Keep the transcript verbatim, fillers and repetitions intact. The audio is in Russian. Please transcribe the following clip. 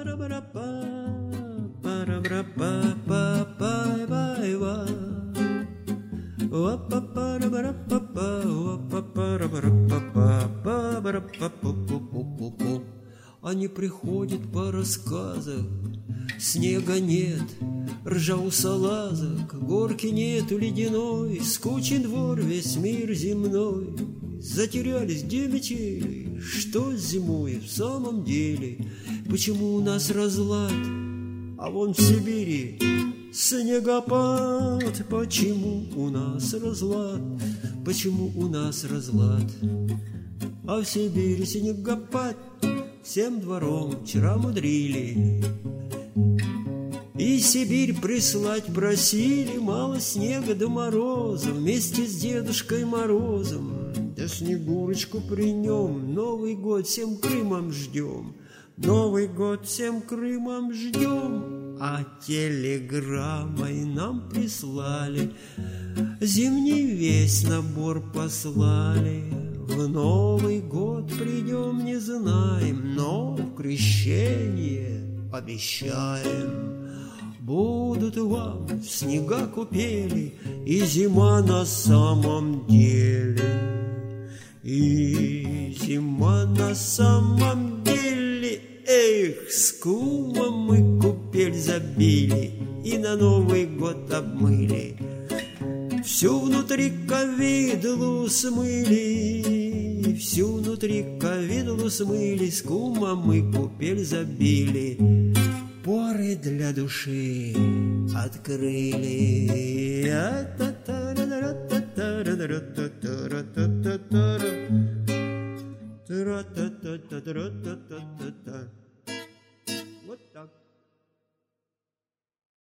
Они приходят по рассказах, снега нет, ржа у салазок, горки нету ледяной, скучен двор, весь мир земной. Затерялись, где метели, что зимой в самом деле? Почему у нас разлад, а вон в Сибири снегопад? Почему у нас разлад, почему у нас разлад, а в Сибири снегопад? Всем двором вчера мудрили, и Сибирь прислать просили, мало снега до мороза, вместе с Дедушкой Морозом. Да Снегурочку при нем, Новый год всем Крымом ждем, Новый год всем Крымом ждем. А телеграммой нам прислали, зимний весь набор послали. В Новый год придем, не знаем, но в крещение обещаем. Будут вам снега купели и зима на самом деле, и зима на самом деле. Эх, с кумом мы купель забили и на Новый год обмыли. Всю внутри ковидлу смыли, всю внутри ковидлу смыли, с кумом мы купель забили, поры для души открыли. Вот так.